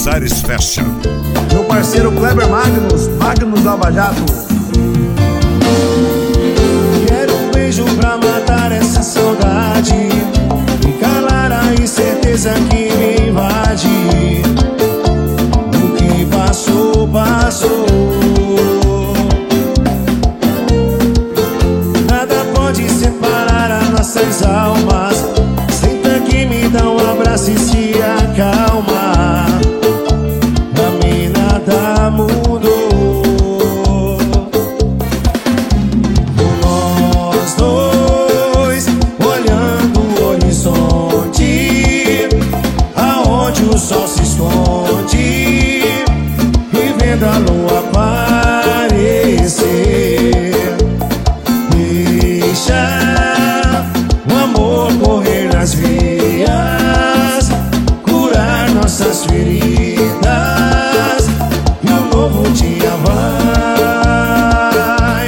Ares Fashion. Meu parceiro Kleber Magnus Lava Jato. Quero um beijo pra matar essa saudade e calar a incerteza que me invade. O que passou, passou. Nada pode separar as nossas almas. Senta aqui, me dá um abraço e se acalma. Pra mim nada mudou. Nós dois olhando o horizonte, aonde o sol se esconde, e vendo a lua aparecer. Deixa o amor correr nas veias, curar nossas feridas, e um novo dia vai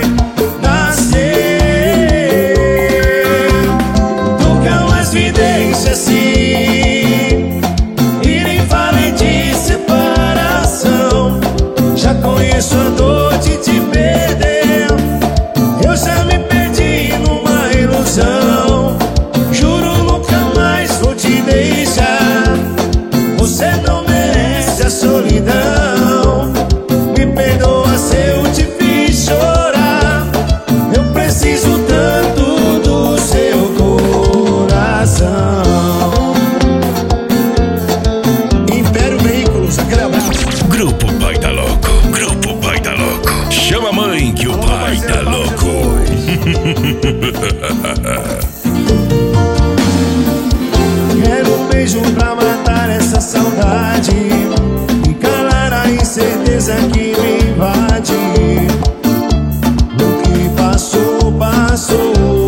nascer. Tocam as vidências sim, e nem falem de separação. Já conheço a dor de te perder, eu já me perdi numa ilusão. Juro nunca mais vou te deixar, você não merece a solidão. Me perdoa se eu te fiz chorar, eu preciso tanto do seu coração. Império Veículos, aquele abraço. Grupo Pai da Louco, Grupo Pai da Louco. Chama a mãe que o pai tá louco. Quero um beijo pra matar essa saudade e calar a incerteza que me invade. O que passou, passou.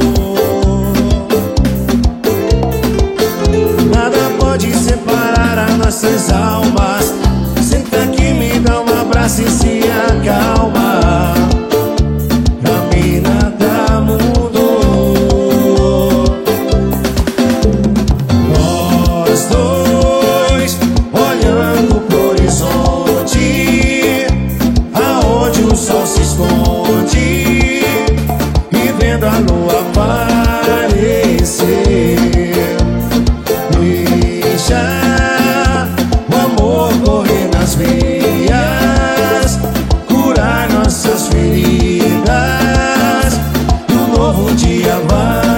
Nada pode separar as nossas almas. Senta aqui, me dá um abraço e se acalma. Pra mim nada mudou. Nós dois olhando pro horizonte, aonde o sol se esconde, e vendo a lua aparecer. Deixa o amor correr nas veias, curar nossas feridas, e um novo dia vai